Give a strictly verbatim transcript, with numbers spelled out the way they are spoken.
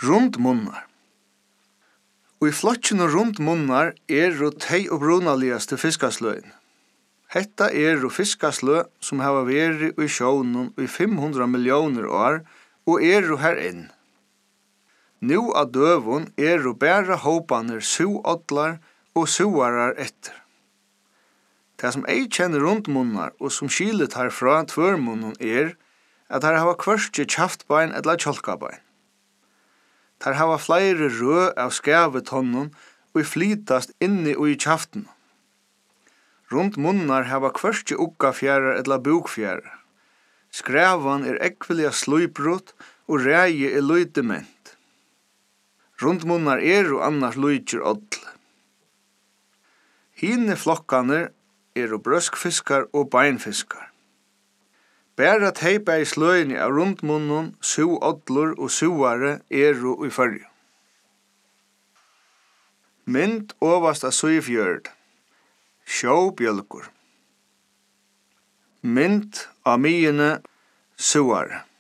Rundmunnar. Og i flokkjene rundmunnar er ro tei og brunaligaste fiskasløgn. Hetta er ro fiskasløg som hava veri i sjónum i fimm hundra millioner år og er ro her inn. Nú av døvun er ro bæra hópanir suodlar og suarar etter. Det som ei kjenner rundmunnar og som skilet herfra tvørmunnen er at her hava kvørstje kjaftbein eller kjolkabein. Her hava flere rø av skævetonnun og flytast inni og i kjaften. Rundt munnar hava kvørstje uggafjærar eller bukfjærar. Skrævan er ekvelia sløybrot og rægi er løydement. Rundt munnar er og annars løydjer odl. Hine flokkaner er og brøskfiskar og beinfiskar. Bæra teipa i sløyni av rundmunnen, suodlur og suare eru i fyrju. Mynd ovast av Suifjörd. Sjóbjölkur. Mynd av myene suare.